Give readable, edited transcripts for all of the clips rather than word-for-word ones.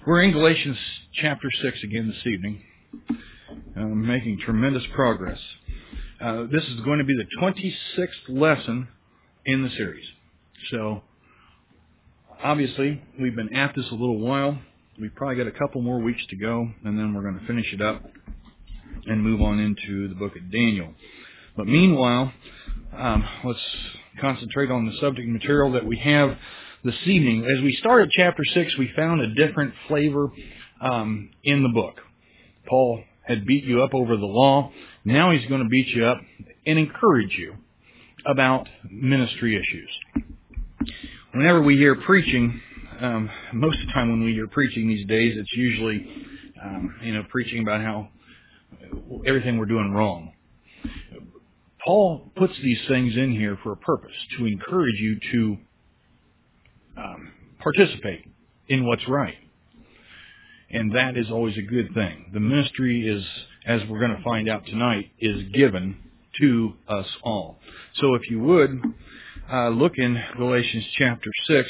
We're in Galatians chapter 6 again this evening, making tremendous progress. This is going to be the 26th lesson in the series. So, obviously, we've been at this a little while. We've probably got a couple more weeks to go, and then we're going to finish it up and move on into the book of Daniel. But meanwhile, let's concentrate on the subject material that we have this evening. As we started chapter 6, we found a different flavor in the book. Paul had beat you up over the law. Now he's going to beat you up and encourage you about ministry issues. Whenever we hear preaching, most of the time when we hear preaching these days, it's usually, preaching about how everything we're doing wrong. Paul puts these things in here for a purpose, to encourage you to participate in what's right. And that is always a good thing. The ministry is, as we're going to find out tonight, is given to us all. So if you would, look in Galatians chapter 6.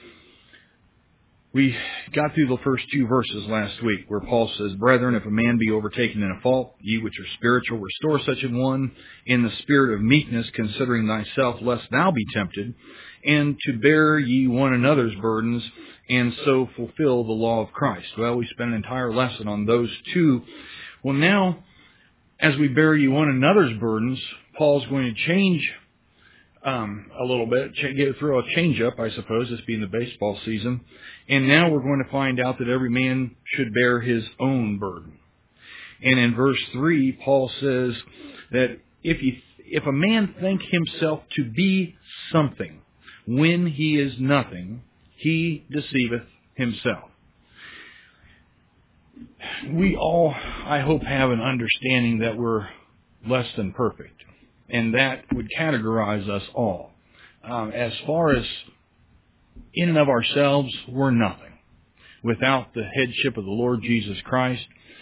We got through the first two verses last week where Paul says, "Brethren, if a man be overtaken in a fault, ye which are spiritual, restore such an one in the spirit of meekness, considering thyself, lest thou be tempted, and to bear ye one another's burdens, and so fulfill the law of Christ." Well, we spent an entire lesson on those two. Well, now, as we bear ye one another's burdens, Paul's going to change a little bit, throw a change up, I suppose, this being the baseball season. And now we're going to find out that every man should bear his own burden. And in verse 3, Paul says that if a man think himself to be something when he is nothing, he deceiveth himself. We all, I hope, have an understanding that we're less than perfect. And that would categorize us all. As far as in and of ourselves, we're nothing. Without the headship of the Lord Jesus Christ,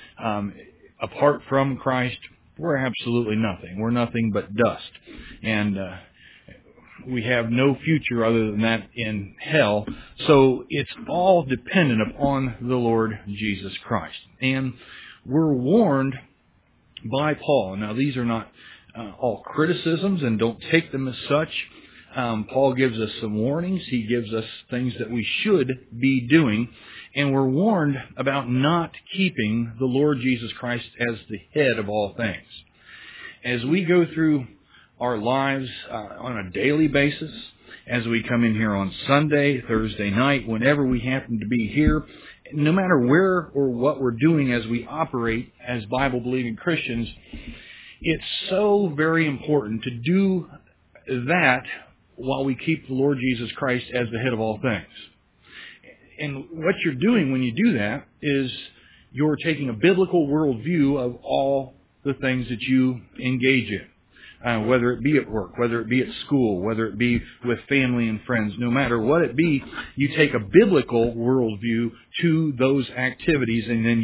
apart from Christ, we're absolutely nothing. We're nothing but dust. And we have no future other than that in hell. So it's all dependent upon the Lord Jesus Christ. And we're warned by Paul. Now, these are not all criticisms, and don't take them as such. Paul gives us some warnings. He gives us things that we should be doing. And we're warned about not keeping the Lord Jesus Christ as the head of all things. As we go through our lives on a daily basis, as we come in here on Sunday, Thursday night, whenever we happen to be here, no matter where or what we're doing as we operate as Bible-believing Christians, it's so very important to do that while we keep the Lord Jesus Christ as the head of all things. And what you're doing when you do that is you're taking a biblical worldview of all the things that you engage in, whether it be at work, whether it be at school, whether it be with family and friends, no matter what it be, you take a biblical worldview to those activities, and then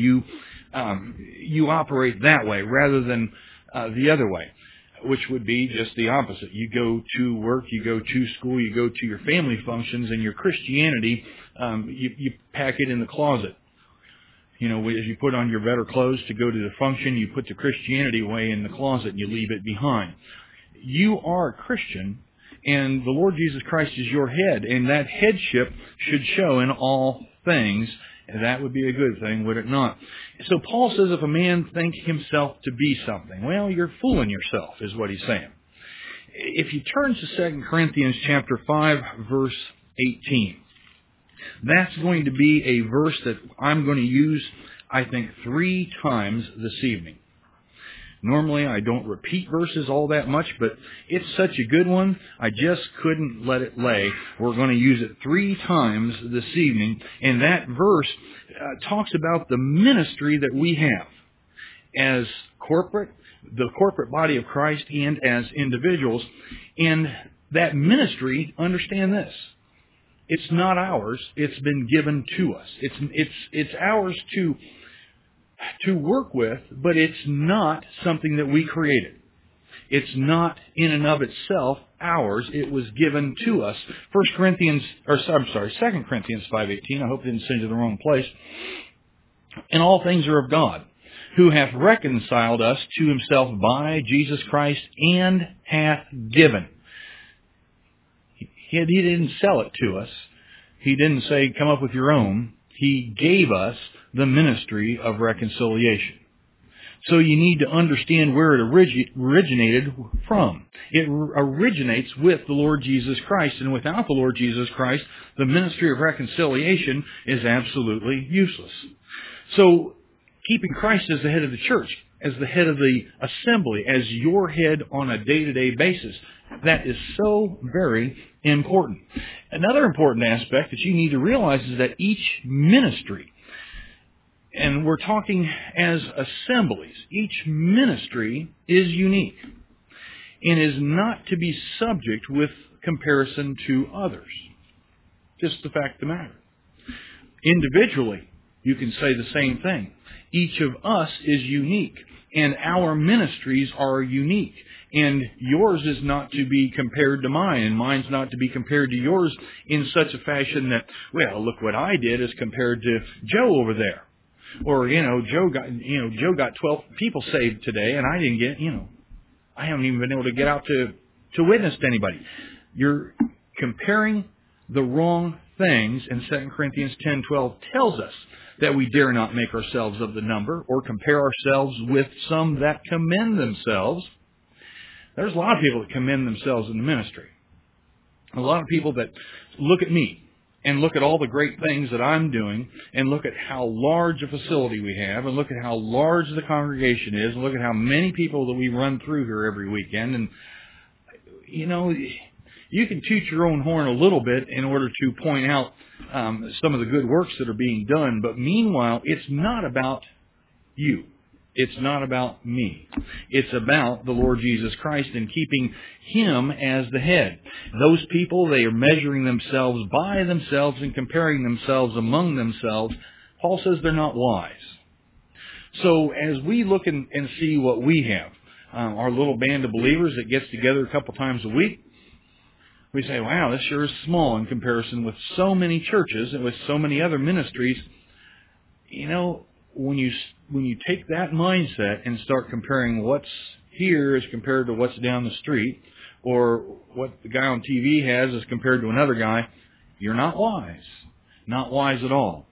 you operate that way rather than the other way, which would be just the opposite. You go to work, you go to school, you go to your family functions, and your Christianity, you pack it in the closet. You know, as you put on your better clothes to go to the function, you put the Christianity away in the closet and you leave it behind. You are a Christian, and the Lord Jesus Christ is your head, and that headship should show in all things. And that would be a good thing, would it not? So Paul says if a man think himself to be something, well, you're fooling yourself, is what he's saying. If you turn to 2 Corinthians chapter 5, verse 18, that's going to be a verse that I'm going to use, I think, 3 times this evening. Normally, I don't repeat verses all that much, but it's such a good one, I just couldn't let it lay. We're going to use it 3 times this evening, and that verse talks about the ministry that we have as the corporate body of Christ, and as individuals. And that ministry, understand this, it's not ours, it's been given to us. It's ours to work with, but it's not something that we created. It's not in and of itself ours. It was given to us. 2 Corinthians 5:18. I hope I didn't send you to the wrong place. And all things are of God, who hath reconciled us to himself by Jesus Christ and hath given. He didn't sell it to us. He didn't say, come up with your own. He gave us the ministry of reconciliation. So you need to understand where it originated from. It originates with the Lord Jesus Christ, and without the Lord Jesus Christ, the ministry of reconciliation is absolutely useless. So, keeping Christ as the head of the church, as the head of the assembly, as your head on a day-to-day basis, that is so very important. Another important aspect that you need to realize is that each ministry, and we're talking as assemblies, each ministry is unique and is not to be subject with comparison to others. Just the fact of the matter. Individually, you can say the same thing. Each of us is unique, and our ministries are unique. And yours is not to be compared to mine, and mine's not to be compared to yours in such a fashion that, well, look what I did as compared to Joe over there. Or, Joe got 12 people saved today, and I didn't get, I haven't even been able to get out to witness to anybody. You're comparing the wrong things, and 2 Corinthians 10:12 tells us that we dare not make ourselves of the number or compare ourselves with some that commend themselves. There's a lot of people that commend themselves in the ministry. A lot of people that look at me and look at all the great things that I'm doing and look at how large a facility we have and look at how large the congregation is and look at how many people that we run through here every weekend. And, you can toot your own horn a little bit in order to point out some of the good works that are being done. But meanwhile, it's not about you. It's not about me. It's about the Lord Jesus Christ and keeping Him as the head. Those people, they are measuring themselves by themselves and comparing themselves among themselves. Paul says they're not wise. So as we look and see what we have, our little band of believers that gets together a couple times a week, we say, wow, this sure is small in comparison with so many churches and with so many other ministries. When you take that mindset and start comparing what's here as compared to what's down the street, or what the guy on TV has as compared to another guy, you're not wise. Not wise at all.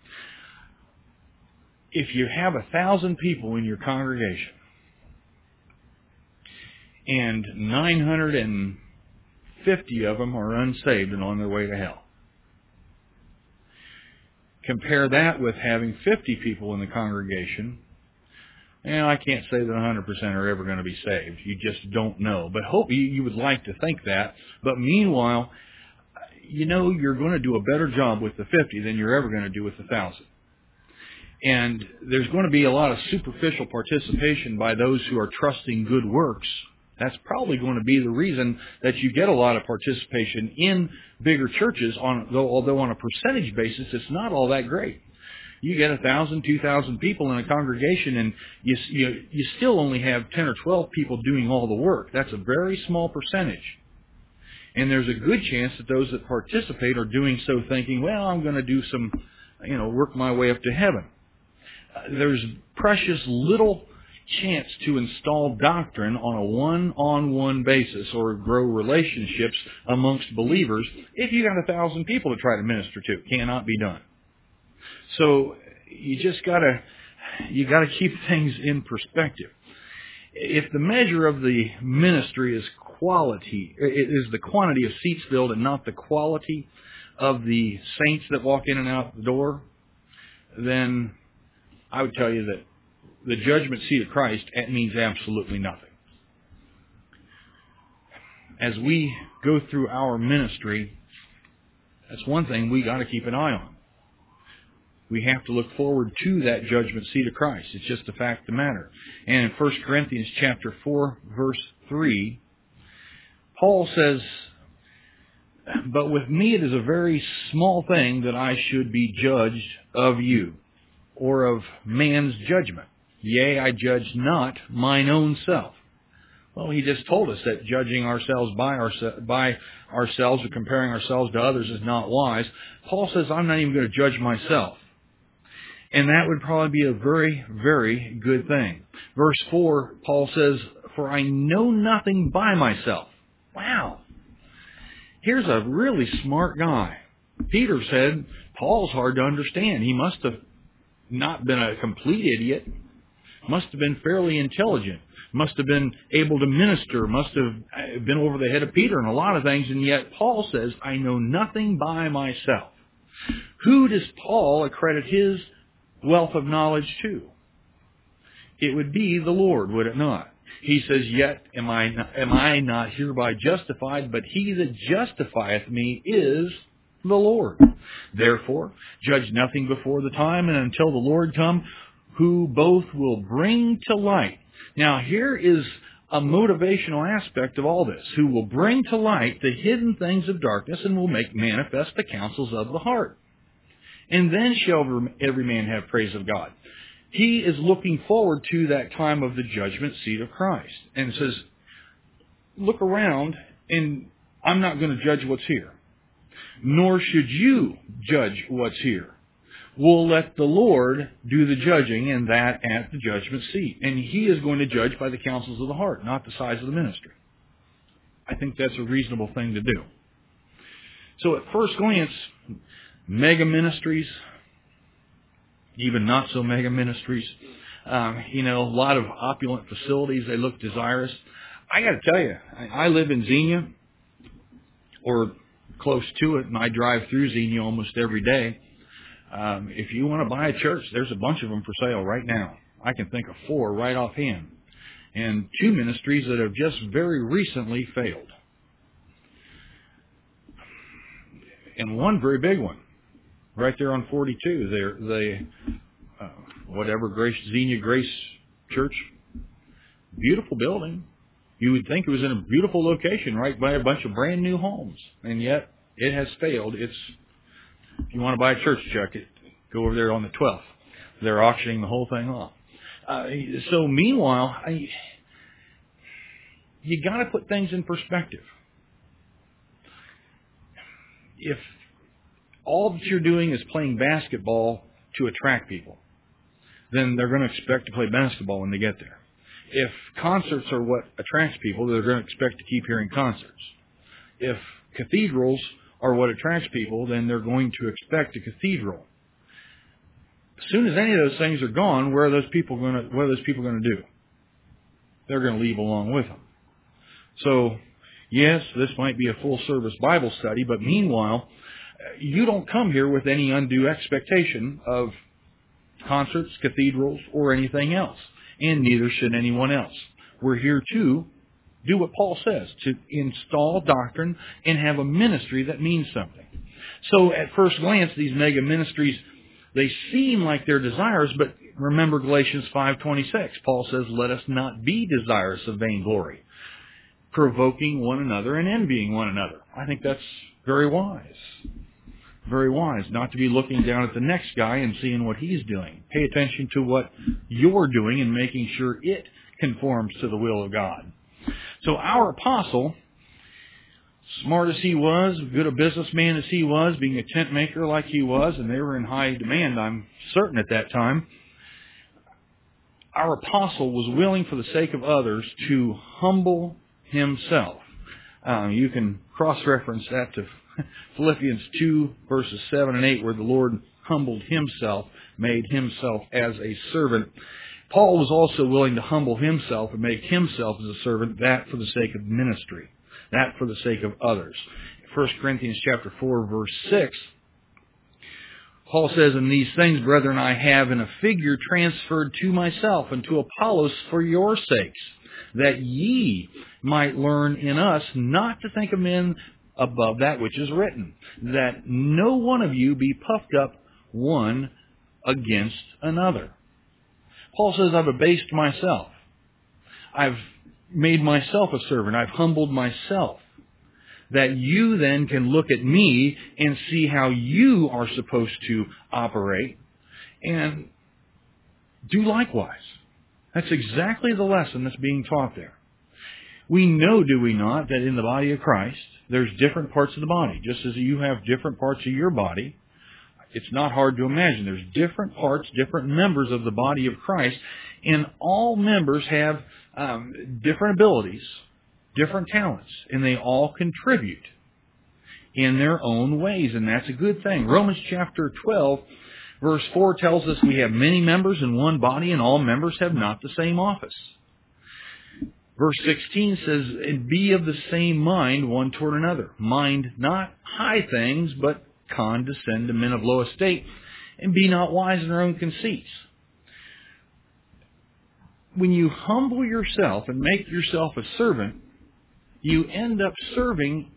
If you have 1,000 people in your congregation, and 950 of them are unsaved and on their way to hell, compare that with having 50 people in the congregation. I can't say that 100% are ever going to be saved. You just don't know. But hope you would like to think that. But meanwhile, you're going to do a better job with the 50 than you're ever going to do with the 1,000. And there's going to be a lot of superficial participation by those who are trusting good works. That's probably going to be the reason that you get a lot of participation in bigger churches, although on a percentage basis, it's not all that great. You get 1,000, 2,000 people in a congregation, and you still only have 10 or 12 people doing all the work. That's a very small percentage. And there's a good chance that those that participate are doing so thinking, well, I'm going to do some, work my way up to heaven. There's precious little chance to install doctrine on a one-on-one basis or grow relationships amongst believers if you got 1,000 people to try to minister to. It cannot be done. So you just gotta keep things in perspective. If the measure of the ministry is quality, it is the quantity of seats filled and not the quality of the saints that walk in and out the door, then I would tell you that the judgment seat of Christ means absolutely nothing. As we go through our ministry, that's one thing we got to keep an eye on. We have to look forward to that judgment seat of Christ. It's just a fact of the matter. And in 1 Corinthians chapter 4, verse 3, Paul says, "But with me it is a very small thing that I should be judged of you, or of man's judgment. Yea, I judge not mine own self." Well, he just told us that judging ourselves by ourselves or comparing ourselves to others is not wise. Paul says, I'm not even going to judge myself. And that would probably be a very, very good thing. Verse 4, Paul says, for I know nothing by myself. Wow. Here's a really smart guy. Peter said, Paul's hard to understand. He must have not been a complete idiot. Must have been fairly intelligent. Must have been able to minister. Must have been over the head of Peter and a lot of things. And yet Paul says, I know nothing by myself. Who does Paul accredit his wealth of knowledge to? It would be the Lord, would it not? He says, yet am I not hereby justified, but he that justifieth me is the Lord. Therefore, judge nothing before the time and until the Lord come, who both will bring to light. Now, here is a motivational aspect of all this. Who will bring to light the hidden things of darkness and will make manifest the counsels of the heart. And then shall every man have praise of God. He is looking forward to that time of the judgment seat of Christ. And says, look around, and I'm not going to judge what's here. Nor should you judge what's here. We'll let the Lord do the judging, and that at the judgment seat. And He is going to judge by the counsels of the heart, not the size of the ministry. I think that's a reasonable thing to do. So at first glance, mega ministries, even not so mega ministries, a lot of opulent facilities, they look desirous. I got to tell you, I live in Xenia, or close to it, and I drive through Xenia almost every day. If you want to buy a church, there's a bunch of them for sale right now. I can think of 4 right offhand. And 2 ministries that have just very recently failed. And one very big one, right there on 42. Xenia Grace Church. Beautiful building. You would think it was in a beautiful location right by a bunch of brand new homes. And yet, it has failed. If you want to buy a church check, go over there on the 12th. They're auctioning the whole thing off. So meanwhile, you got to put things in perspective. If all that you're doing is playing basketball to attract people, then they're going to expect to play basketball when they get there. If concerts are what attracts people, they're going to expect to keep hearing concerts. If cathedrals are what attracts people, then they're going to expect a cathedral. As soon as any of those things are gone, what are those people going to do? They're going to leave along with them. So, yes, this might be a full-service Bible study, but meanwhile, you don't come here with any undue expectation of concerts, cathedrals, or anything else. And neither should anyone else. We're here to do what Paul says, to install doctrine and have a ministry that means something. So at first glance, these mega ministries, they seem like they're desirous, but remember Galatians 5:26. Paul says, let us not be desirous of vainglory, provoking one another and envying one another. I think that's very wise. Very wise not to be looking down at the next guy and seeing what he's doing. Pay attention to what you're doing and making sure it conforms to the will of God. So our apostle, smart as he was, good a businessman as he was, being a tent maker like he was, and they were in high demand, I'm certain at that time, our apostle was willing for the sake of others to humble himself. You can cross-reference that to Philippians 2, verses 7 and 8, where the Lord humbled himself, made himself as a servant. Paul was also willing to humble himself and make himself as a servant, that for the sake of ministry, that for the sake of others. 1 Corinthians chapter 4, verse 6, Paul says, and these things, brethren, I have in a figure transferred to myself and to Apollos for your sakes, that ye might learn in us not to think of men above that which is written, that no one of you be puffed up one against another. Paul says, I've abased myself. I've made myself a servant. I've humbled myself. That you then can look at me and see how you are supposed to operate and do likewise. That's exactly the lesson that's being taught there. We know, do we not, that in the body of Christ, there's different parts of the body. Just as you have different parts of your body, it's not hard to imagine. There's different parts, different members of the body of Christ, and all members have different abilities, different talents, and they all contribute in their own ways, and that's a good thing. Romans chapter 12, verse 4 tells us we have many members in one body, and all members have not the same office. Verse 16 says, and be of the same mind one toward another. Mind not high things, but condescend to men of low estate, and be not wise in their own conceits. When you humble yourself and make yourself a servant, you end up serving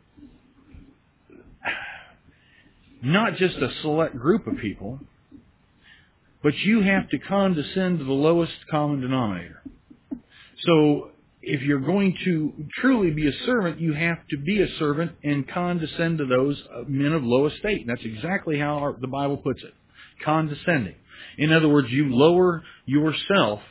not just a select group of people, but you have to condescend to the lowest common denominator. So if you're going to truly be a servant, you have to be a servant and condescend to those men of low estate. And that's exactly how the Bible puts it. Condescending. In other words, you lower yourself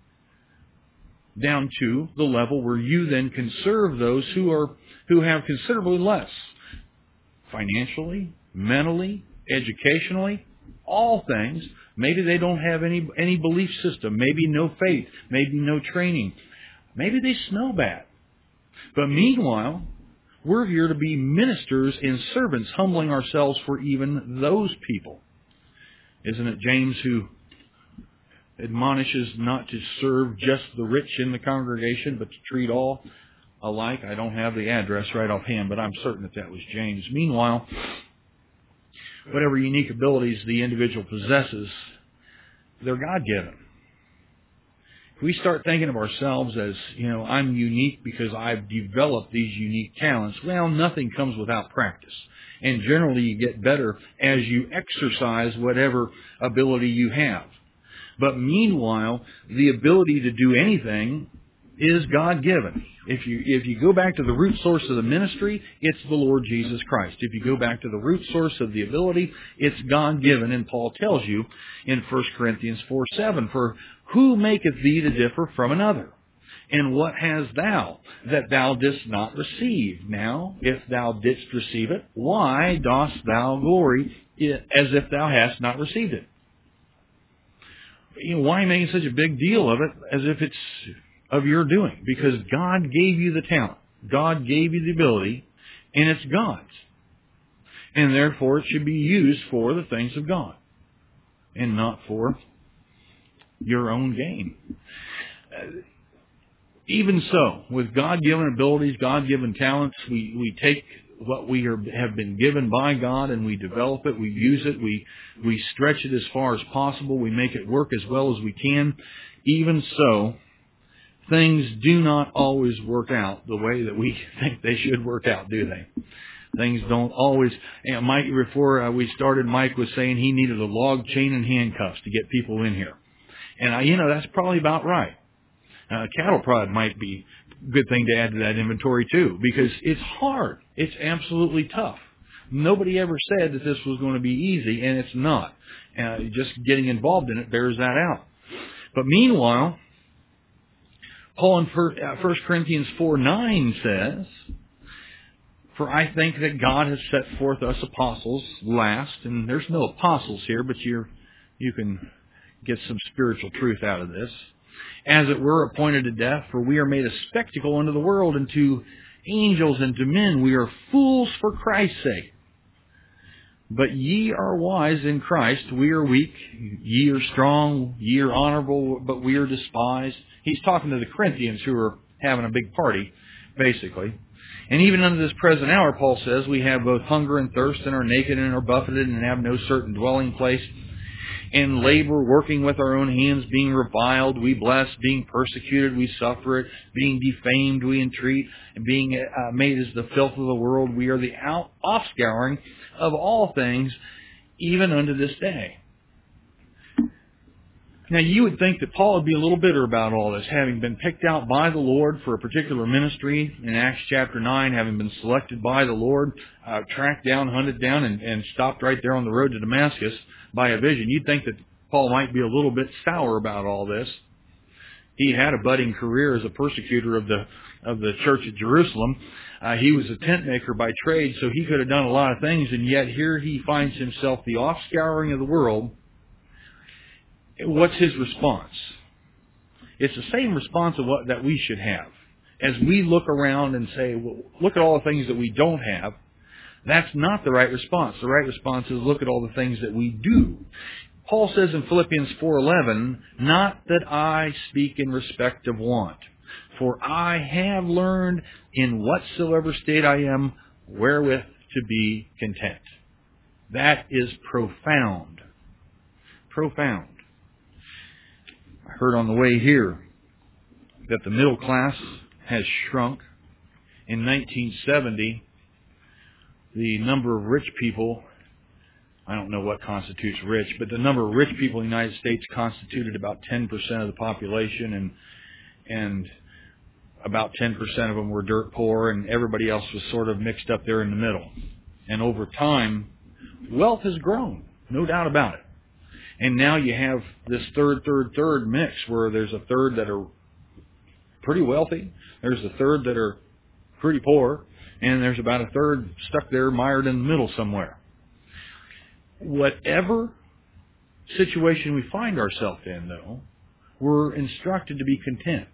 down to the level where you then can serve those who have considerably less. Financially, mentally, educationally, all things. Maybe they don't have any belief system. Maybe no faith. Maybe no training. Maybe they smell bad. But meanwhile, we're here to be ministers and servants, humbling ourselves for even those people. Isn't it James who admonishes not to serve just the rich in the congregation, but to treat all alike? I don't have the address right offhand, but I'm certain that was James. Meanwhile, whatever unique abilities the individual possesses, they're God-given. If we start thinking of ourselves as, I'm unique because I've developed these unique talents, well, nothing comes without practice. And generally you get better as you exercise whatever ability you have. But meanwhile, the ability to do anything is God-given. If you go back to the root source of the ministry, it's the Lord Jesus Christ. If you go back to the root source of the ability, it's God-given. And Paul tells you in 1 Corinthians 4:7, for who maketh thee to differ from another? And what hast thou that thou didst not receive? Now, if thou didst receive it, why dost thou glory as if thou hast not received it? Why making such a big deal of it as if it's of your doing? Because God gave you the talent. God gave you the ability, and it's God's. And therefore, it should be used for the things of God and not for your own gain. Even so, with God-given abilities, God-given talents, we take what we have been given by God and we develop it, we use it, we stretch it as far as possible, we make it work as well as we can. Even so, things do not always work out the way that we think they should work out, do they? Things don't always. Mike, before we started, Mike was saying he needed a log chain and handcuffs to get people in here. And that's probably about right. Cattle prod might be a good thing to add to that inventory too, because it's hard. It's absolutely tough. Nobody ever said that this was going to be easy, and it's not. Just getting involved in it bears that out. But meanwhile, Paul in 1 Corinthians 4:9 says, for I think that God has set forth us apostles last, and there's no apostles here, but you can get some spiritual truth out of this, as it were appointed to death, for we are made a spectacle unto the world, and to angels and to men we are fools for Christ's sake. But ye are wise in Christ, we are weak, ye are strong, ye are honorable, but we are despised. He's talking to the Corinthians who are having a big party, basically. And even unto this present hour, Paul says, we have both hunger and thirst, and are naked and are buffeted, and have no certain dwelling place. And labor, working with our own hands, being reviled, we bless, being persecuted, we suffer it, being defamed, we entreat, and being made as the filth of the world, we are the offscouring of all things, even unto this day. Now, you would think that Paul would be a little bitter about all this, having been picked out by the Lord for a particular ministry in Acts chapter 9, having been selected by the Lord, tracked down, hunted down, and stopped right there on the road to Damascus by a vision. You'd think that Paul might be a little bit sour about all this. He had a budding career as a persecutor of the church at Jerusalem. He was a tent maker by trade, so he could have done a lot of things, and yet here he finds himself the offscouring of the world. What's his response? It's the same response that we should have. As we look around and say, well, look at all the things that we don't have, that's not the right response. The right response is look at all the things that we do. Paul says in Philippians 4:11, not that I speak in respect of want, for I have learned in whatsoever state I am, wherewith to be content. That is profound. Profound. I heard on the way here that the middle class has shrunk. In 1970, the number of rich people, I don't know what constitutes rich, but the number of rich people in the United States constituted about 10% of the population, and about 10% of them were dirt poor, and everybody else was sort of mixed up there in the middle. And over time, wealth has grown, no doubt about it. And now you have this third mix where there's a third that are pretty wealthy, there's a third that are pretty poor, and there's about a third stuck there mired in the middle somewhere. Whatever situation we find ourselves in, though, we're instructed to be content.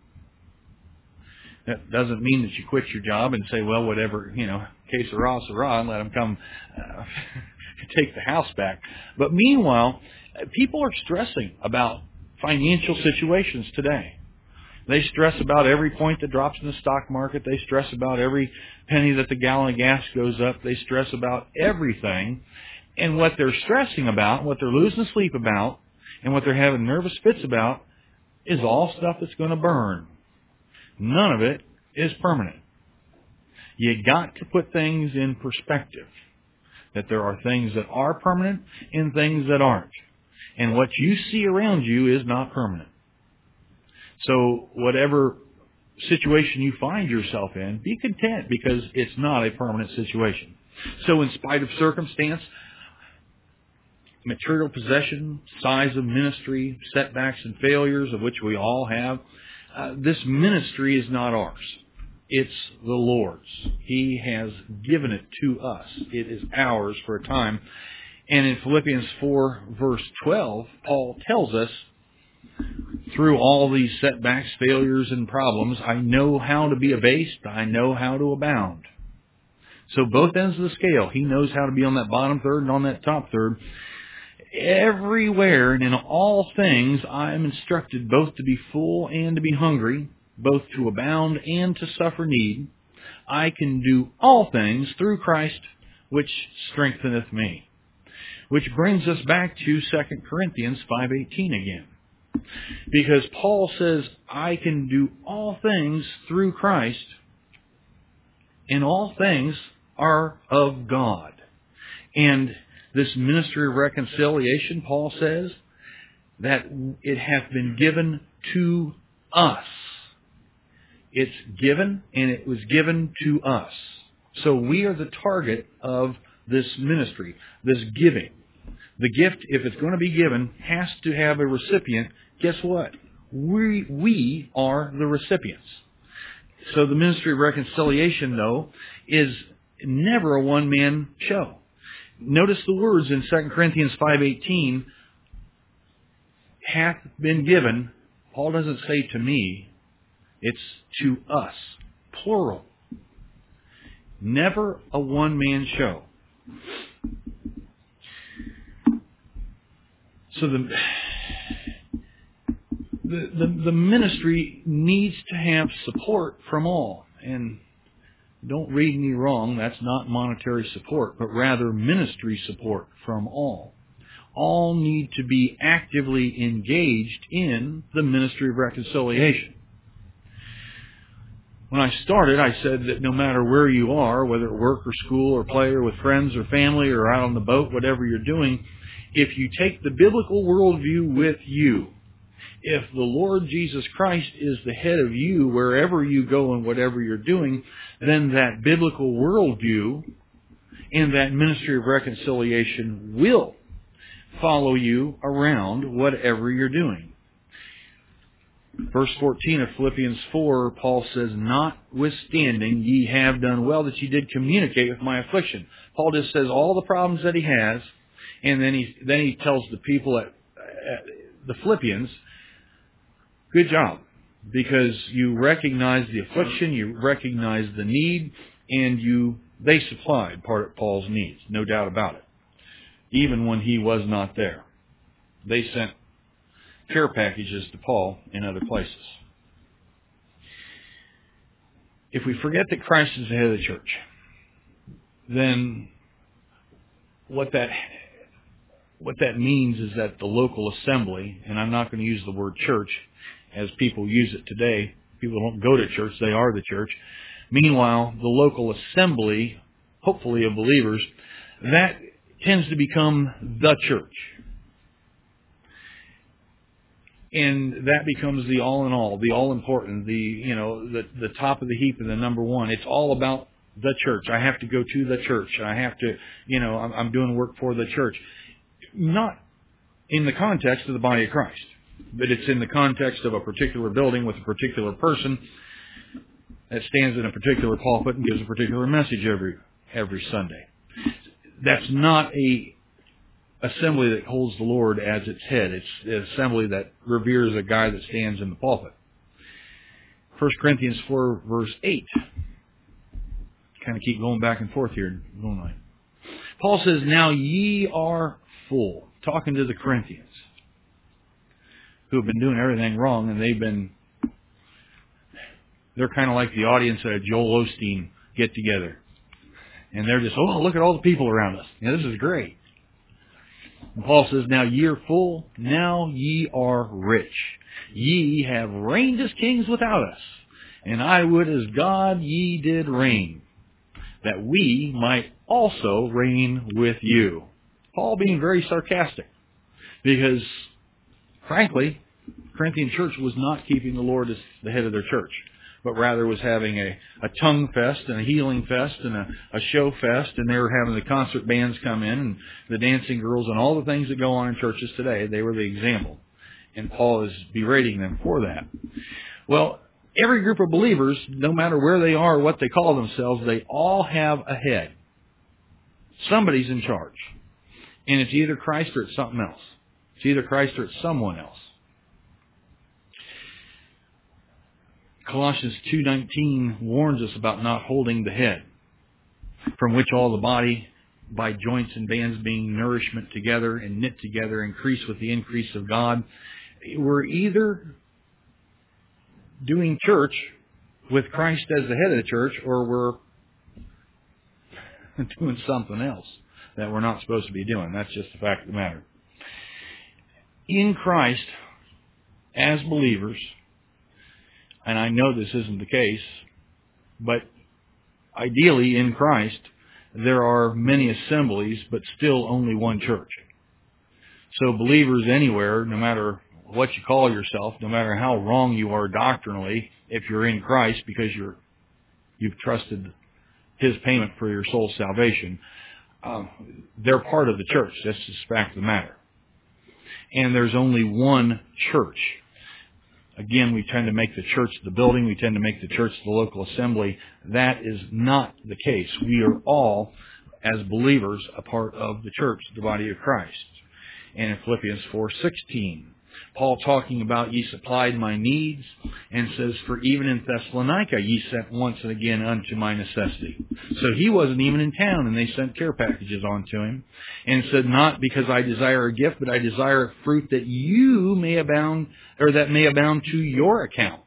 That doesn't mean that you quit your job and say, well, whatever, que sera, sera, and let them come take the house back. But meanwhile, people are stressing about financial situations today. They stress about every point that drops in the stock market. They stress about every penny that the gallon of gas goes up. They stress about everything. And what they're stressing about, what they're losing sleep about, and what they're having nervous fits about is all stuff that's going to burn. None of it is permanent. You got to put things in perspective. That there are things that are permanent and things that aren't. And what you see around you is not permanent. So whatever situation you find yourself in, be content because it's not a permanent situation. So in spite of circumstance, material possession, size of ministry, setbacks and failures, of which we all have, this ministry is not ours. It's the Lord's. He has given it to us. It is ours for a time. And in Philippians 4, verse 12, Paul tells us, through all these setbacks, failures, and problems, I know how to be abased. I know how to abound. So both ends of the scale. He knows how to be on that bottom third and on that top third. Everywhere and in all things, I am instructed both to be full and to be hungry, both to abound and to suffer need. I can do all things through Christ, which strengtheneth me. Which brings us back to 2 Corinthians 5:18 again. Because Paul says, I can do all things through Christ, and all things are of God. And this ministry of reconciliation, Paul says, that it hath been given to us. It's given, and it was given to us. So we are the target of this ministry, this giving. The gift, if it's going to be given, has to have a recipient. Guess what? We are the recipients. So the ministry of reconciliation, though, is never a one-man show. Notice the words in 2 Corinthians 5:18, hath been given. Paul doesn't say to me, it's to us, plural. Never a one-man show. So the ministry needs to have support from all. And don't read me wrong, that's not monetary support, but rather ministry support from all. All need to be actively engaged in the ministry of reconciliation. When I started, I said that no matter where you are, whether at work or school or play or with friends or family or out on the boat, whatever you're doing, if you take the biblical worldview with you, if the Lord Jesus Christ is the head of you wherever you go and whatever you're doing, then that biblical worldview and that ministry of reconciliation will follow you around whatever you're doing. Verse 14 of Philippians 4, Paul says, "Notwithstanding, ye have done well that ye did communicate with my affliction." Paul just says all the problems that he has, and then he tells the people at the Philippians, good job, because you recognize the affliction, you recognize the need, and they supplied part of Paul's needs, no doubt about it. Even when he was not there, they sent care packages to Paul in other places. If we forget that Christ is the head of the church, then what that means is that the local assembly, and I'm not going to use the word church as people use it today. People don't go to church, they are the church. Meanwhile, the local assembly, hopefully of believers, that tends to become the church. And that becomes the all in all, the all important, the top of the heap and the number one. It's all about the church. I have to go to the church. I have to, I'm doing work for the church. Not in the context of the body of Christ, but it's in the context of a particular building with a particular person that stands in a particular pulpit and gives a particular message every Sunday. That's not a assembly that holds the Lord as its head. It's an assembly that reveres a guy that stands in the pulpit. 1 Corinthians 4, verse 8. Kind of keep going back and forth here, don't I? Paul says, "Now ye are full." Talking to the Corinthians, who have been doing everything wrong, and they're kind of like the audience at a Joel Osteen get-together. And they're just, oh, look at all the people around us. This is great. And Paul says, "Now ye are full, now ye are rich. Ye have reigned as kings without us. And I would as God ye did reign, that we might also reign with you." Paul being very sarcastic, because, frankly, the Corinthian church was not keeping the Lord as the head of their church, but rather was having a tongue fest and a healing fest and a show fest, and they were having the concert bands come in and the dancing girls and all the things that go on in churches today. They were the example, and Paul is berating them for that. Well, every group of believers, no matter where they are, what they call themselves, they all have a head. Somebody's in charge, and it's either Christ or it's something else. It's either Christ or it's someone else. Colossians 2:19 warns us about not holding the head, from which all the body, by joints and bands being nourishment together and knit together, increase with the increase of God. We're either doing church with Christ as the head of the church, or we're doing something else that we're not supposed to be doing. That's just the fact of the matter. In Christ, as believers, and I know this isn't the case, but ideally in Christ, there are many assemblies, but still only one church. So believers anywhere, no matter what you call yourself, no matter how wrong you are doctrinally, if you're in Christ because you've trusted His payment for your soul's salvation, they're part of the church. That's just the fact of the matter. And there's only one church. Again, we tend to make the church the building. We tend to make the church the local assembly. That is not the case. We are all, as believers, a part of the church, the body of Christ. And in Philippians 4:16, Paul talking about ye supplied my needs, and says, for even in Thessalonica ye sent once and again unto my necessity. So he wasn't even in town, and they sent care packages on to him, and said, not because I desire a gift, but I desire a fruit that you may abound, or that may abound to your account.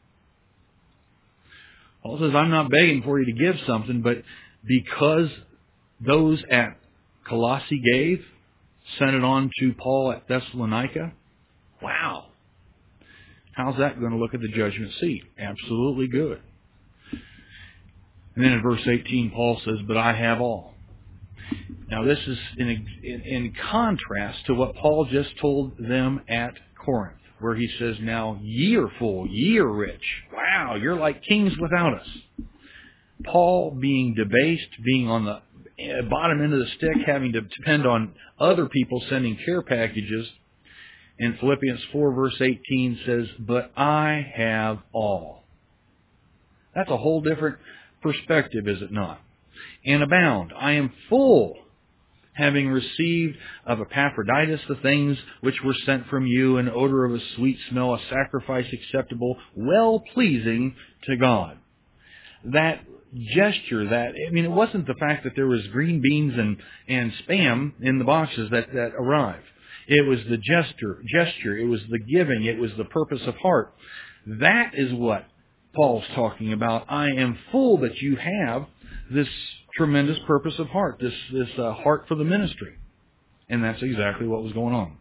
Paul says, I'm not begging for you to give something, but because those at Colossae gave, sent it on to Paul at Thessalonica. Wow. How's that going to look at the judgment seat? Absolutely good. And then in verse 18, Paul says, but I have all. Now this is in contrast to what Paul just told them at Corinth, where he says, now ye are full, ye are rich. Wow, you're like kings without us. Paul being debased, being on the bottom end of the stick, having to depend on other people sending care packages, And Philippians 4 verse 18 says, but I have all. That's a whole different perspective, is it not? And abound. I am full, having received of Epaphroditus the things which were sent from you, an odor of a sweet smell, a sacrifice acceptable, well-pleasing to God. That gesture, it wasn't the fact that there was green beans and Spam in the boxes that arrived. It was the gesture, it was the giving, it was the purpose of heart. That is what Paul's talking about. I am full that you have this tremendous purpose of heart, this heart for the ministry. And that's exactly what was going on.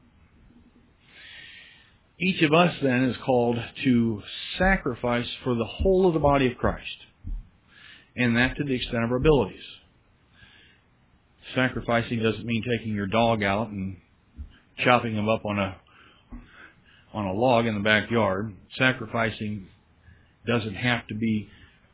Each of us then is called to sacrifice for the whole of the body of Christ. And that to the extent of our abilities. Sacrificing doesn't mean taking your dog out and chopping him up on a log in the backyard. Sacrificing doesn't have to be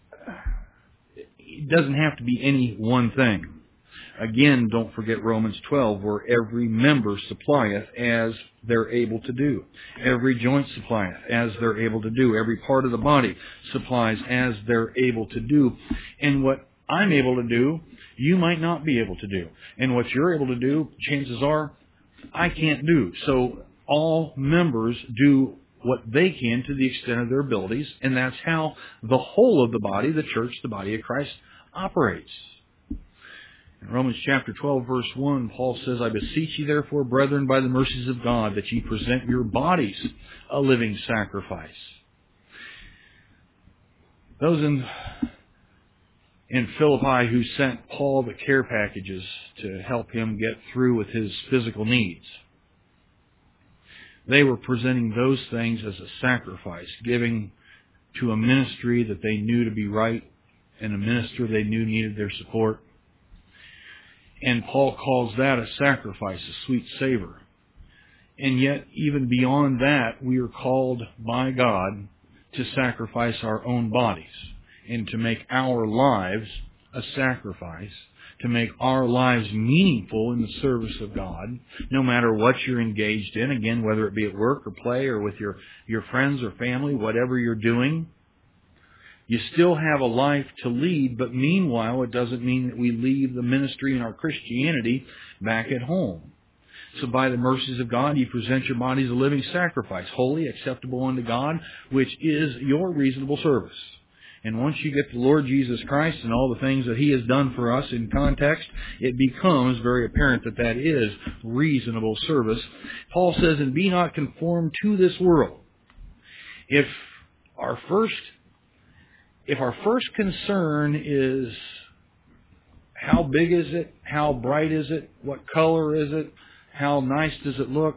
any one thing. Again, don't forget Romans 12, where every member supplieth as they're able to do. Every joint supplieth as they're able to do. Every part of the body supplies as they're able to do. And what I'm able to do, you might not be able to do. And what you're able to do, chances are, I can't do. So all members do what they can to the extent of their abilities, and that's how the whole of the body, the church, the body of Christ, operates. In Romans chapter 12, verse 1, Paul says, I beseech you therefore, brethren, by the mercies of God, that ye present your bodies a living sacrifice. Those in Philippi who sent Paul the care packages to help him get through with his physical needs, they were presenting those things as a sacrifice, giving to a ministry that they knew to be right and a minister they knew needed their support. And Paul calls that a sacrifice, a sweet savor. And yet, even beyond that, we are called by God to sacrifice our own bodies and to make our lives a sacrifice, to make our lives meaningful in the service of God, no matter what you're engaged in, again, whether it be at work or play or with your friends or family, whatever you're doing. You still have a life to lead, but meanwhile, it doesn't mean that we leave the ministry and our Christianity back at home. So by the mercies of God, you present your bodies a living sacrifice, holy, acceptable unto God, which is your reasonable service. And once you get the Lord Jesus Christ and all the things that He has done for us in context, it becomes very apparent that that is reasonable service. Paul says, and be not conformed to this world. If our first concern is how big is it, how bright is it, what color is it, how nice does it look,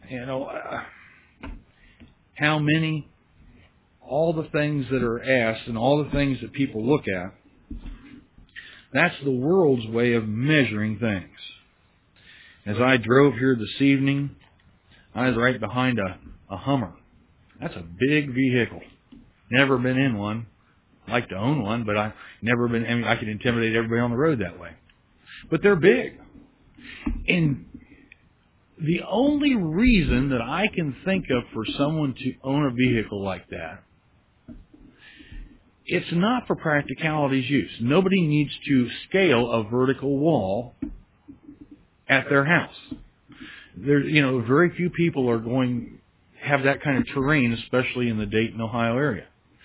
how many, all the things that are asked and all the things that people look at, that's the world's way of measuring things. As I drove here this evening, I was right behind a Hummer. That's a big vehicle. Never been in one. I'd like to own one, but I've never been. I could intimidate everybody on the road that way. But they're big. And the only reason that I can think of for someone to own a vehicle like that, it's not for practicality's use. Nobody needs to scale a vertical wall at their house. Very few people are going to have that kind of terrain, especially in the Dayton, Ohio area.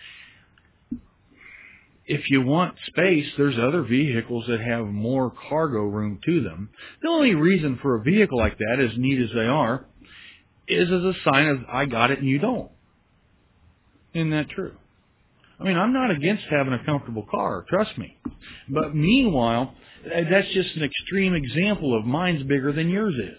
If you want space, there's other vehicles that have more cargo room to them. The only reason for a vehicle like that, as neat as they are, is as a sign of, I got it and you don't. Isn't that true? I'm not against having a comfortable car, trust me. But meanwhile, that's just an extreme example of mine's bigger than yours is.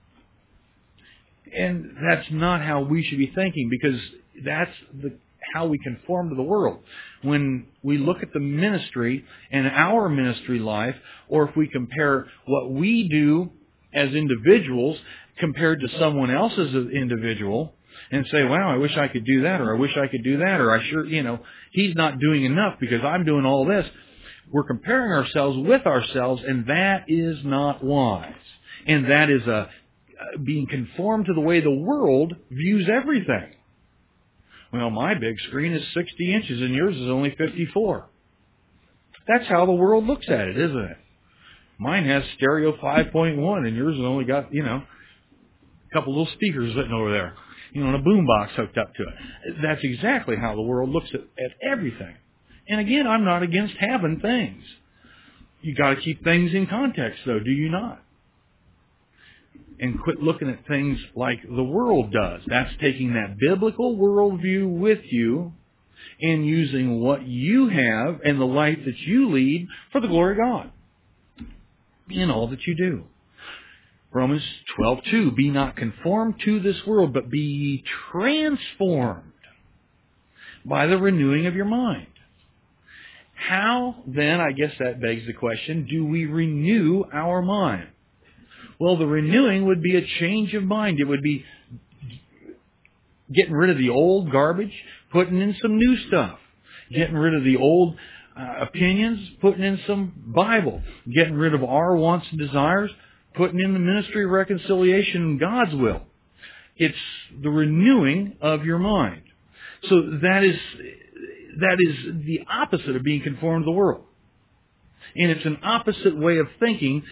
And that's not how we should be thinking, because that's how we conform to the world. When we look at the ministry and our ministry life, or if we compare what we do as individuals compared to someone else's individual, and say, wow, I wish I could do that, or I wish I could do that, or he's not doing enough because I'm doing all this. We're comparing ourselves with ourselves, and that is not wise. And that is a being conformed to the way the world views everything. Well, my big screen is 60 inches and yours is only 54. That's how the world looks at it, isn't it? Mine has stereo 5.1 and yours has only got, a couple little speakers sitting over there, and a boombox hooked up to it. That's exactly how the world looks at everything. And again, I'm not against having things. You got to keep things in context, though, do you not? And quit looking at things like the world does. That's taking that biblical worldview with you and using what you have and the life that you lead for the glory of God in all that you do. Romans 12:2, be not conformed to this world, but be ye transformed by the renewing of your mind. How, then, I guess that begs the question, do we renew our mind? Well, the renewing would be a change of mind. It would be getting rid of the old garbage, putting in some new stuff. Getting rid of the old opinions, putting in some Bible. Getting rid of our wants and desires, putting in the ministry of reconciliation and God's will. It's the renewing of your mind. So that is the opposite of being conformed to the world. And it's an opposite way of thinking.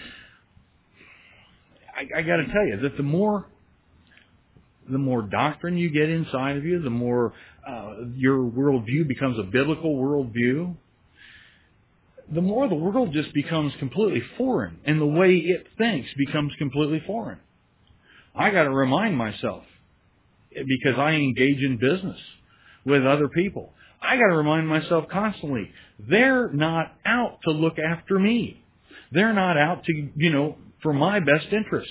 I got to tell you that the more doctrine you get inside of you, the more your worldview becomes a biblical worldview, the more the world just becomes completely foreign, and the way it thinks becomes completely foreign. I got to remind myself, because I engage in business with other people, I got to remind myself constantly, they're not out to look after me. They're not out to, for my best interest.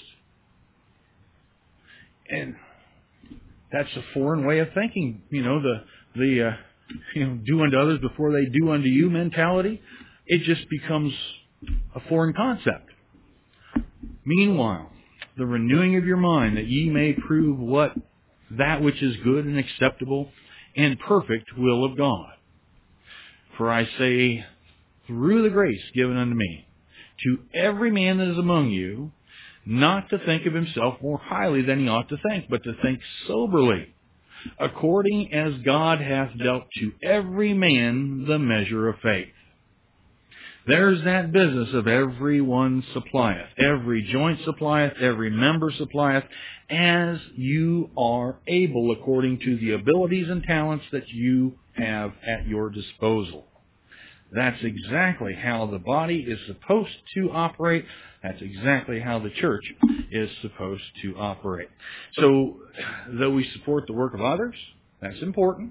And that's a foreign way of thinking. The do unto others before they do unto you mentality. It just becomes a foreign concept. Meanwhile, the renewing of your mind, that ye may prove what that which is good and acceptable and perfect will of God. For I say, through the grace given unto me, to every man that is among you, not to think of himself more highly than he ought to think, but to think soberly, according as God hath dealt to every man the measure of faith. There's that business of every one supplieth, every joint supplieth, every member supplieth, as you are able, according to the abilities and talents that you have at your disposal. That's exactly how the body is supposed to operate. That's exactly how the church is supposed to operate. So, though we support the work of others, that's important.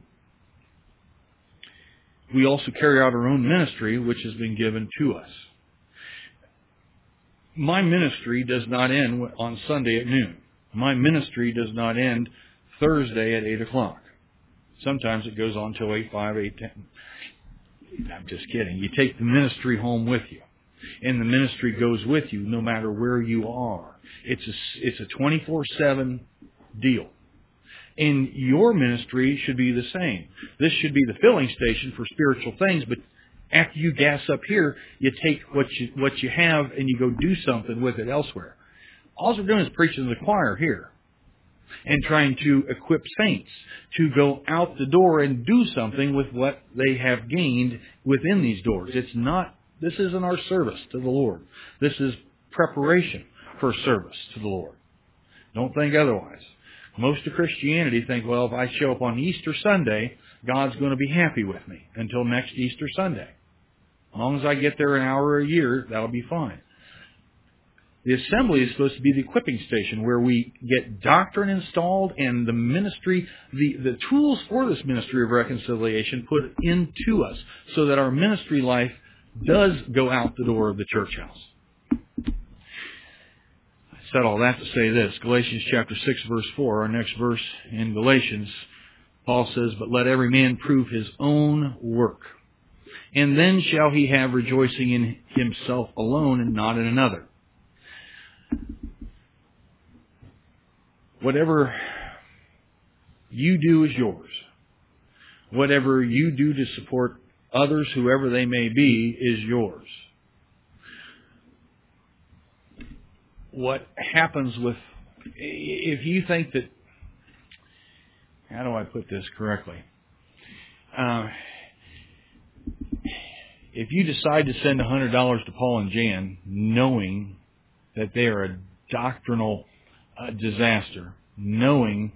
We also carry out our own ministry, which has been given to us. My ministry does not end on Sunday at noon. My ministry does not end Thursday at 8 o'clock. Sometimes it goes on till 8:05, 8:10. I'm just kidding. You take the ministry home with you. And the ministry goes with you no matter where you are. It's a 24/7 deal. And your ministry should be the same. This should be the filling station for spiritual things, but after you gas up here, you take what you have and you go do something with it elsewhere. All we're doing is preaching to the choir here and trying to equip saints to go out the door and do something with what they have gained within these doors. This isn't our service to the Lord. This is preparation for service to the Lord. Don't think otherwise. Most of Christianity think, well, if I show up on Easter Sunday, God's going to be happy with me until next Easter Sunday. As long as I get there an hour a year, that'll be fine. The assembly is supposed to be the equipping station where we get doctrine installed and the ministry, the tools for this ministry of reconciliation put into us so that our ministry life does go out the door of the church house. I said all that to say this. Galatians chapter 6, verse 4, our next verse in Galatians, Paul says, but let every man prove his own work, and then shall he have rejoicing in himself alone and not in another. Whatever you do is yours. Whatever you do to support others, whoever they may be, is yours. What happens with if you think that, how do I put this correctly? If you decide to send $100 to Paul and Jan, knowing that they are a doctrinal disaster, knowing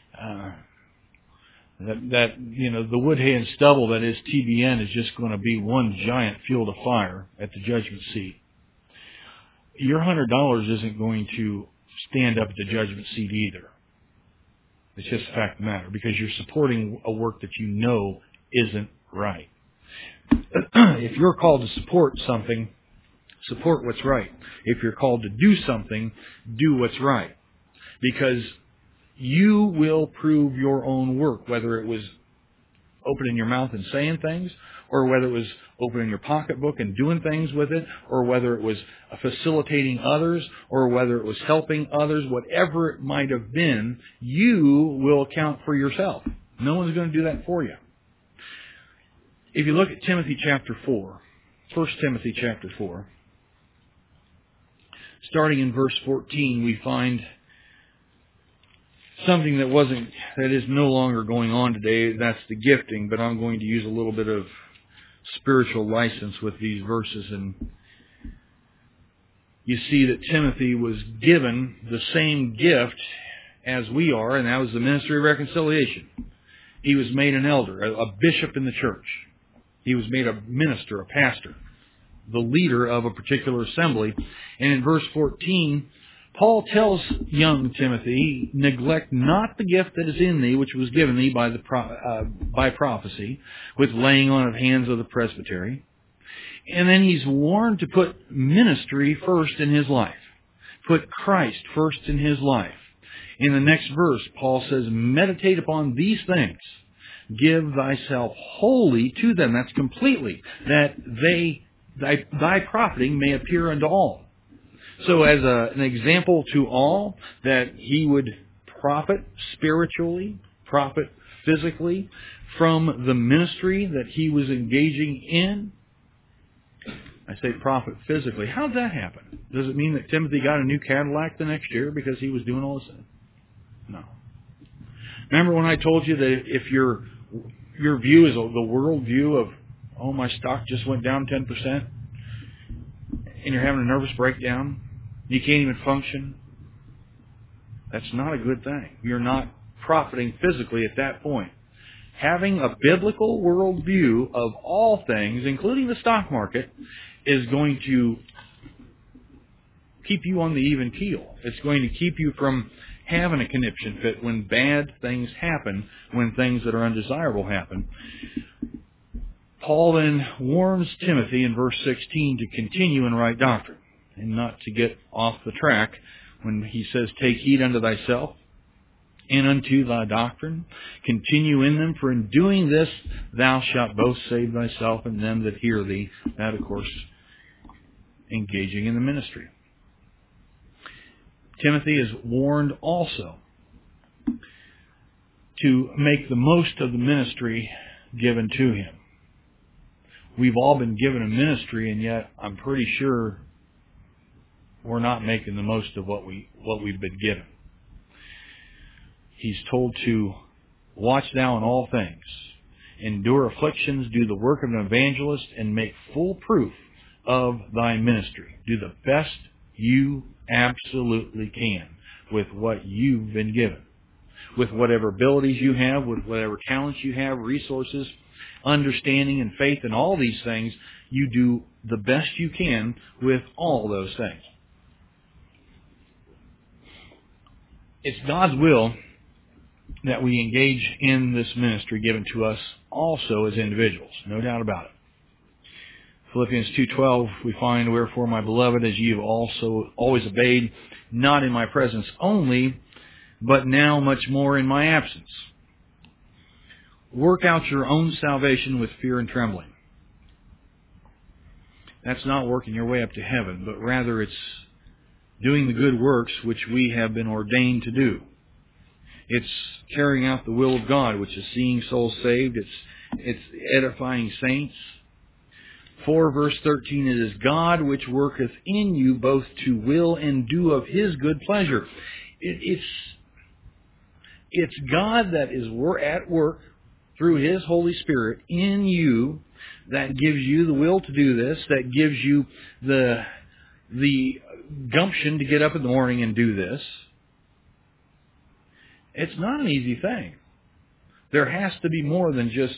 that the wood, hay, and stubble that is TBN is just going to be one giant field of fire at the judgment seat, your $100 isn't going to stand up at the judgment seat either. It's just a fact of the matter, because you're supporting a work that you know isn't right. If you're called to support something, support what's right. If you're called to do something, do what's right. Because you will prove your own work, whether it was opening your mouth and saying things, or whether it was opening your pocketbook and doing things with it, or whether it was facilitating others, or whether it was helping others, whatever it might have been, you will account for yourself. No one's going to do that for you. If you look at Timothy chapter 4, 1 Timothy chapter 4, starting in verse 14, we find something that is no longer going on today. That's the gifting, but I'm going to use a little bit of spiritual license with these verses. And you see that Timothy was given the same gift as we are, and that was the ministry of reconciliation. He was made an elder, a bishop in the church. He was made a minister, a pastor, the leader of a particular assembly. And in verse 14, Paul tells young Timothy, neglect not the gift that is in thee, which was given thee by prophecy, with laying on of hands of the presbytery. And then he's warned to put ministry first in his life. Put Christ first in his life. In the next verse, Paul says, meditate upon these things. Give thyself wholly to them. That's completely. That thy profiting may appear unto all. So as an example to all, that he would profit spiritually, profit physically from the ministry that he was engaging in. I say profit physically. How did that happen? Does it mean that Timothy got a new Cadillac the next year because he was doing all this? No. Remember when I told you that if your view is the world view of, oh, my stock just went down 10%, and you're having a nervous breakdown, you can't even function, that's not a good thing. You're not profiting physically at that point. Having a biblical worldview of all things, including the stock market, is going to keep you on the even keel. It's going to keep you from having a conniption fit when bad things happen, when things that are undesirable happen. Paul then warns Timothy in verse 16 to continue in right doctrine and not to get off the track when he says, take heed unto thyself and unto thy doctrine. Continue in them, for in doing this thou shalt both save thyself and them that hear thee. That, of course, engaging in the ministry. Timothy is warned also to make the most of the ministry given to him. We've all been given a ministry, and yet I'm pretty sure we're not making the most of what we've been given. He's told to watch thou in all things, endure afflictions, do the work of an evangelist, and make full proof of thy ministry. Do the best you absolutely can with what you've been given. With whatever abilities you have, with whatever talents you have, resources, understanding and faith and all these things, you do the best you can with all those things. It's God's will that we engage in this ministry given to us also as individuals. No doubt about it. Philippians 2:12, we find, wherefore, my beloved, as ye have also always obeyed, not in my presence only, but now much more in my absence. Work out your own salvation with fear and trembling. That's not working your way up to heaven, but rather it's doing the good works which we have been ordained to do. It's carrying out the will of God, which is seeing souls saved. It's edifying saints. 4 verse 13, it is God which worketh in you both to will and do of His good pleasure. it's God that is at work through His Holy Spirit in you that gives you the will to do this, that gives you the gumption to get up in the morning and do this. It's not an easy thing. There has to be more than just,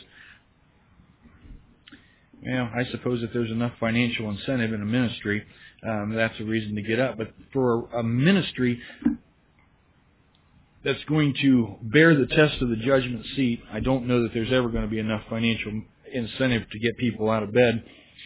I suppose if there's enough financial incentive in a ministry, that's a reason to get up. But for a ministry that's going to bear the test of the judgment seat, I don't know that there's ever going to be enough financial incentive to get people out of bed.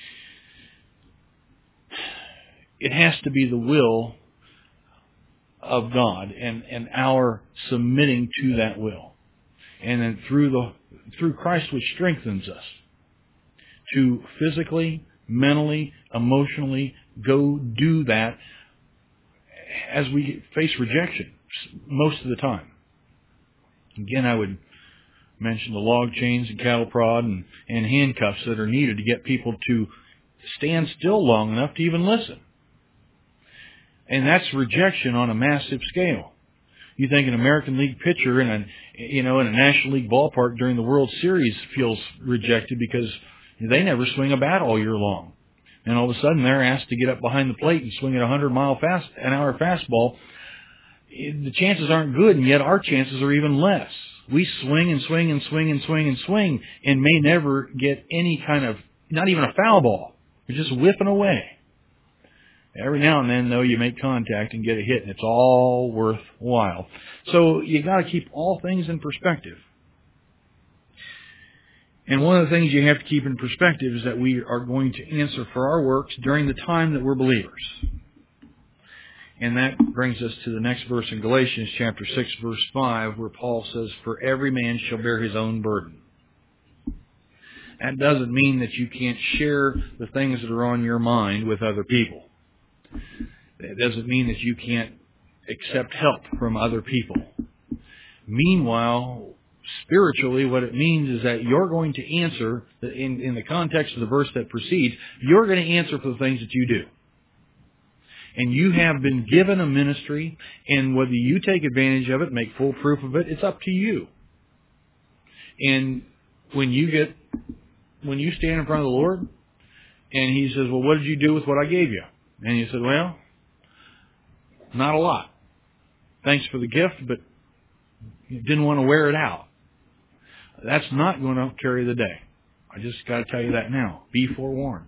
It has to be the will of God and our submitting to that will. And then through Christ, which strengthens us to physically, mentally, emotionally go do that as we face rejection most of the time. Again, I would mention the log chains and cattle prod and handcuffs that are needed to get people to stand still long enough to even listen. And that's rejection on a massive scale. You think an American League pitcher in a National League ballpark during the World Series feels rejected because they never swing a bat all year long. And all of a sudden they're asked to get up behind the plate and swing at 100-mile-an-hour fastball. The chances aren't good, and yet our chances are even less. We swing and swing and swing and swing and swing and may never get any kind of, not even a foul ball. We're just whipping away. Every now and then, though, you make contact and get a hit, and it's all worthwhile. So you got to keep all things in perspective. And one of the things you have to keep in perspective is that we are going to answer for our works during the time that we're believers. And that brings us to the next verse in Galatians chapter 6, verse 5, where Paul says, "For every man shall bear his own burden." That doesn't mean that you can't share the things that are on your mind with other people. It doesn't mean that you can't accept help from other people. Meanwhile, spiritually, what it means is that you're going to answer, in the context of the verse that precedes, you're going to answer for the things that you do. And you have been given a ministry, and whether you take advantage of it, make full proof of it, it's up to you. And when you stand in front of the Lord, and He says, "Well, what did you do with what I gave you?" And you said, "Well, not a lot. Thanks for the gift, but you didn't want to wear it out." That's not going to carry the day. I just got to tell you that now. Be forewarned.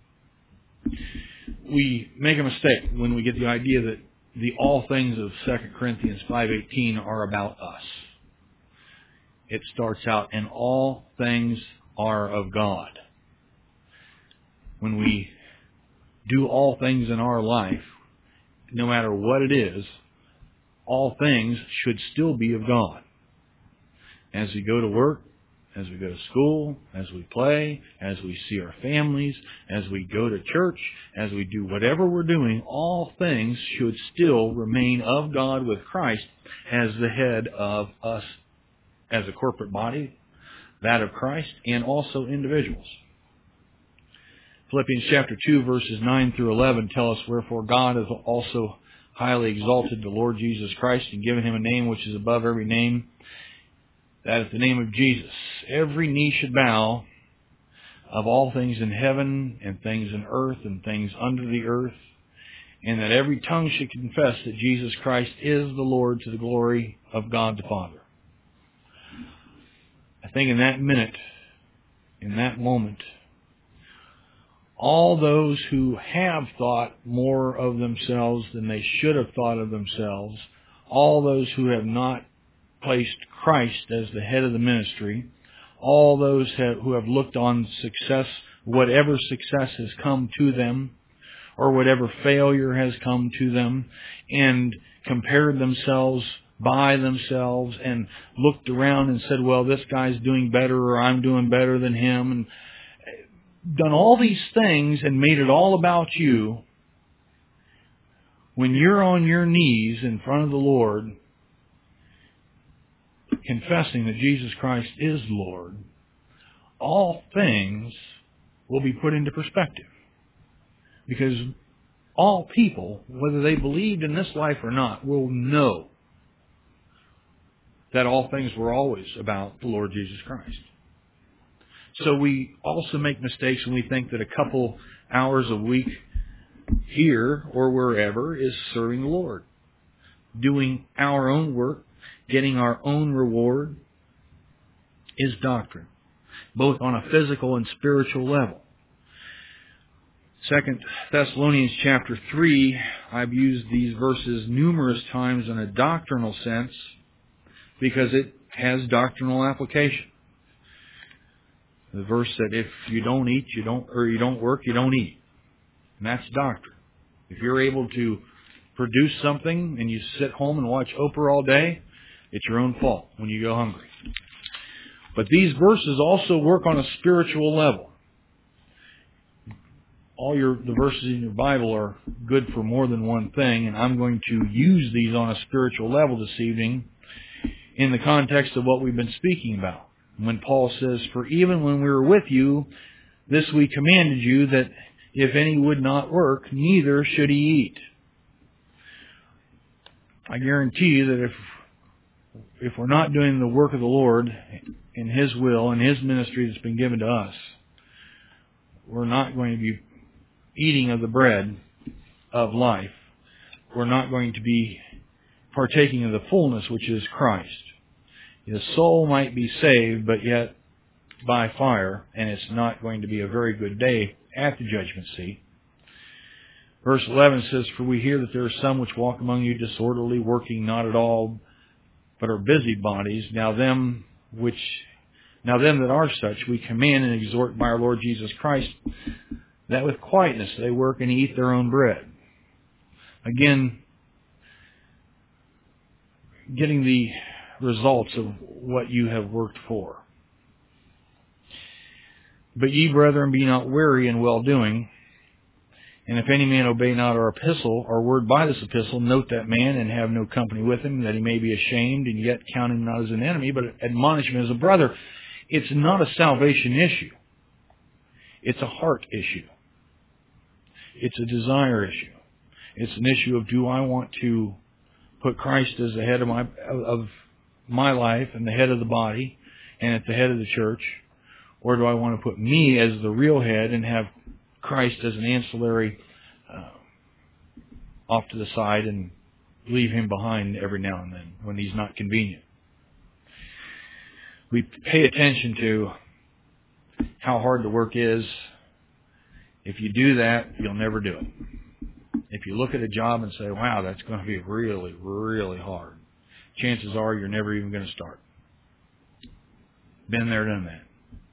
We make a mistake when we get the idea that the all things of 2 Corinthians 5:18 are about us. It starts out, "And all things are of God." When we do all things in our life, no matter what it is, all things should still be of God. As we go to work, as we go to school, as we play, as we see our families, as we go to church, as we do whatever we're doing, all things should still remain of God with Christ as the head of us as a corporate body, that of Christ, and also individuals. Philippians chapter 2, verses 9 through 11 tell us, "Wherefore God has also highly exalted the Lord Jesus Christ and given Him a name which is above every name, that at the name of Jesus every knee should bow, of all things in heaven and things in earth and things under the earth, and that every tongue should confess that Jesus Christ is the Lord, to the glory of God the Father." I think in that minute, in that moment, all those who have thought more of themselves than they should have thought of themselves, all those who have not placed Christ as the head of the ministry, all those who have looked on success, whatever success has come to them, or whatever failure has come to them, and compared themselves by themselves and looked around and said, "Well, this guy's doing better, or I'm doing better than him," and done all these things and made it all about you. When you're on your knees in front of the Lord, confessing that Jesus Christ is Lord, all things will be put into perspective. Because all people, whether they believed in this life or not, will know that all things were always about the Lord Jesus Christ. So we also make mistakes when we think that a couple hours a week here or wherever is serving the Lord. Doing our own work, getting our own reward, is doctrine, both on a physical and spiritual level. 2 Thessalonians chapter 3, I've used these verses numerous times in a doctrinal sense because it has doctrinal application. The verse that if you don't eat, you don't work, you don't eat. And that's doctrine. If you're able to produce something and you sit home and watch Oprah all day, it's your own fault when you go hungry. But these verses also work on a spiritual level. The verses in your Bible are good for more than one thing, and I'm going to use these on a spiritual level this evening in the context of what we've been speaking about. When Paul says, "For even when we were with you, this we commanded you, that if any would not work, neither should he eat." I guarantee you that if we're not doing the work of the Lord in His will and His ministry that's been given to us, we're not going to be eating of the bread of life. We're not going to be partaking of the fullness which is Christ. The soul might be saved, but yet by fire, and it's not going to be a very good day at the judgment seat. Verse 11 says, "For we hear that there are some which walk among you disorderly, working not at all, but are busybodies. Now them that are such, we command and exhort by our Lord Jesus Christ, that with quietness they work and eat their own bread." Again, getting the results of what you have worked for. "But ye, brethren, be not weary in well-doing. And if any man obey not our epistle, our word by this epistle, note that man, and have no company with him, that he may be ashamed, and yet count him not as an enemy, but admonish him as a brother." It's not a salvation issue. It's a heart issue. It's a desire issue. It's an issue of, do I want to put Christ as the head of my life and the head of the body and at the head of the church? Or do I want to put me as the real head and have Christ as an ancillary off to the side and leave Him behind every now and then when He's not convenient? We pay attention to how hard the work is. If you do that, you'll never do it. If you look at a job and say, "Wow, that's going to be really, really hard," chances are you're never even going to start. Been there, done that.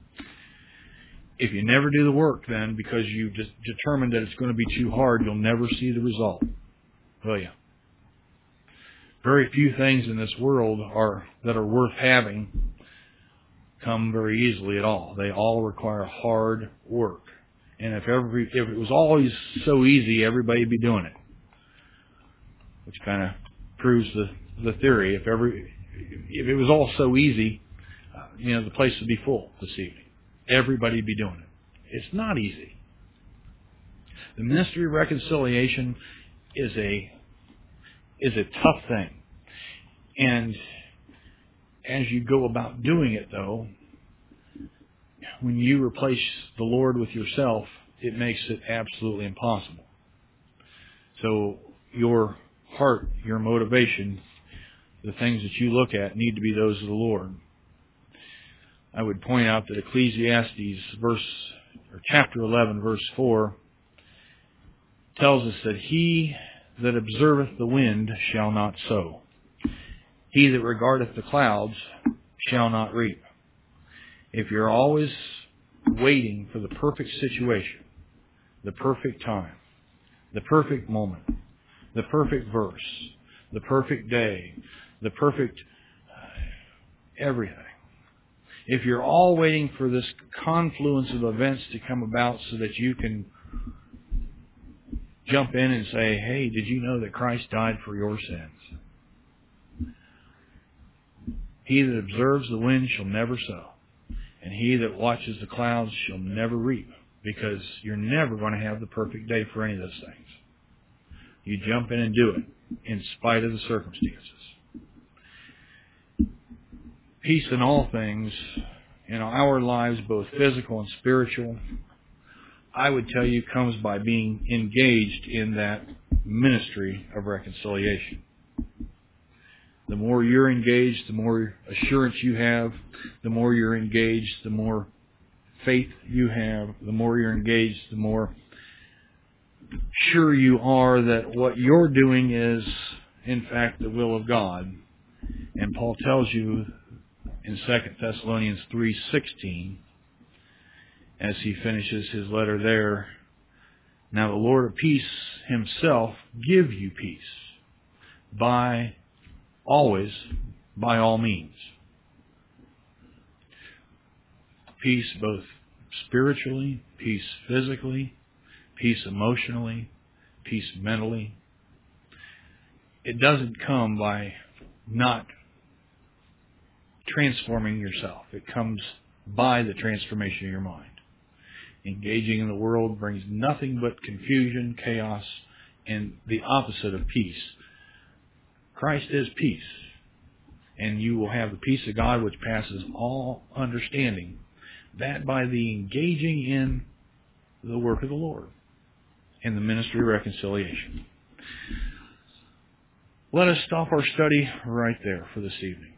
If you never do the work then, because you just determined that it's going to be too hard, you'll never see the result, will you? Very few things in this world that are worth having come very easily at all. They all require hard work. And if it was always so easy, everybody would be doing it. Which kind of proves the theory. If it was all so easy, the place would be full this evening. Everybody would be doing it. It's not easy. The ministry of reconciliation is a tough thing. And as you go about doing it, though, when you replace the Lord with yourself, it makes it absolutely impossible. So your heart, your motivation, the things that you look at need to be those of the Lord. I would point out that Ecclesiastes chapter 11, verse 4 tells us that he that observeth the wind shall not sow. He that regardeth the clouds shall not reap. If you're always waiting for the perfect situation, the perfect time, the perfect moment, the perfect verse, the perfect day, the perfect everything. If you're all waiting for this confluence of events to come about so that you can jump in and say, "Hey, did you know that Christ died for your sins?" He that observes the wind shall never sow, and he that watches the clouds shall never reap, because you're never going to have the perfect day for any of those things. You jump in and do it in spite of the circumstances. Peace in all things, in our lives, both physical and spiritual, I would tell you comes by being engaged in that ministry of reconciliation. The more you're engaged, the more assurance you have. The more you're engaged, the more faith you have. The more you're engaged, the more sure you are that what you're doing is, in fact, the will of God. And Paul tells you in 2 Thessalonians 3:16, as he finishes his letter there, now the Lord of peace himself give you peace always, by all means. Peace both spiritually, peace physically, peace emotionally, peace mentally. It doesn't come by not transforming yourself. It comes by the transformation of your mind. Engaging in the world brings nothing but confusion, chaos, and the opposite of peace. Christ is peace, and you will have the peace of God which passes all understanding. That by the engaging in the work of the Lord and the ministry of reconciliation. Let us stop our study right there for this evening.